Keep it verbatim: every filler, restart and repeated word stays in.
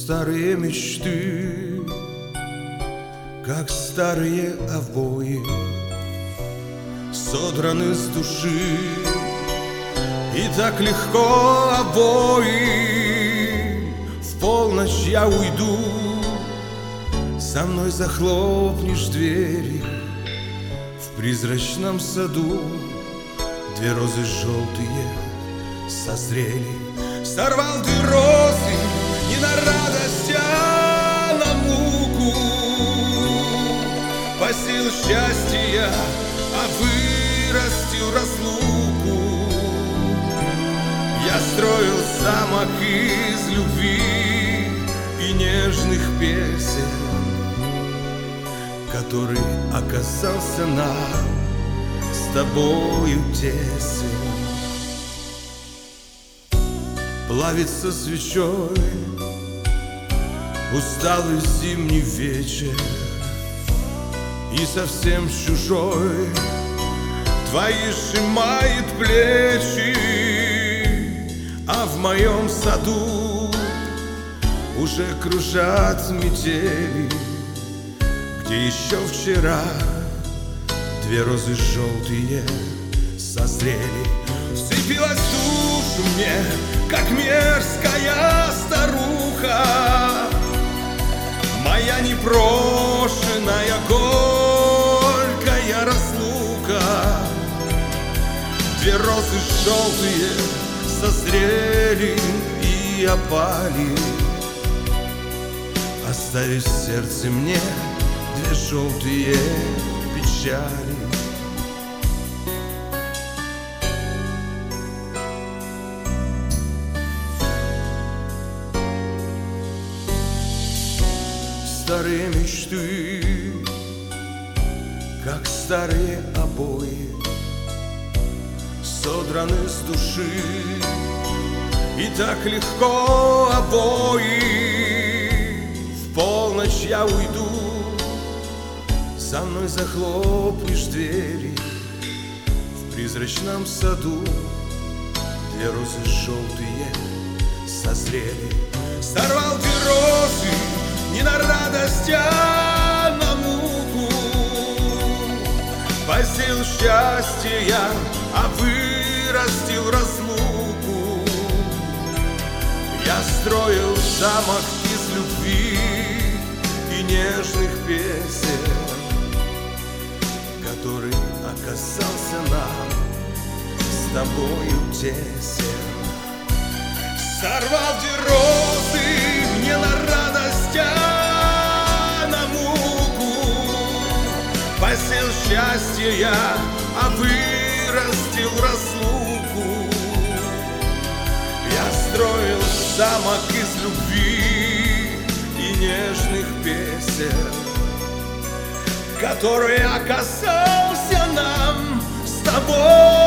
Старые мечты, как старые обои, содраны с души, и так легко обои. В полночь я уйду, со мной захлопнешь двери. В призрачном саду две розы желтые созрели. Сорвал ты розы не на радость, а на муку. Посеял счастье, а вырастил разлуку. Я строил замок из любви и нежных песен, который оказался нам с тобою тесен. Плавится свечой усталый зимний вечер, и совсем чужой твои сжимает плечи. А в моем саду уже кружат метели, где еще вчера две розы желтые созрели. Вцепилась в душу мне, как мерзкая старуха, моя непрошенная горькая разлука. Две розы желтые созрели и опали, оставив в сердце мне две желтые печали. Старые мечты, как старые обои, содраны с души, и так легко обои. В полночь я уйду, со мной захлопнешь двери. В призрачном саду две розы желтые созрели. Сорвал ты розы не на радость, а на муку. Посеял счастье я, а вырастил разлуку. Я строил замок из любви и нежных песен, который оказался нам с тобою тесен. Сорвал ты розы не на радость, а на муку. Посеял счастье я, а вырастил разлуку. Я строил замок из любви и нежных песен, который оказался нам с тобой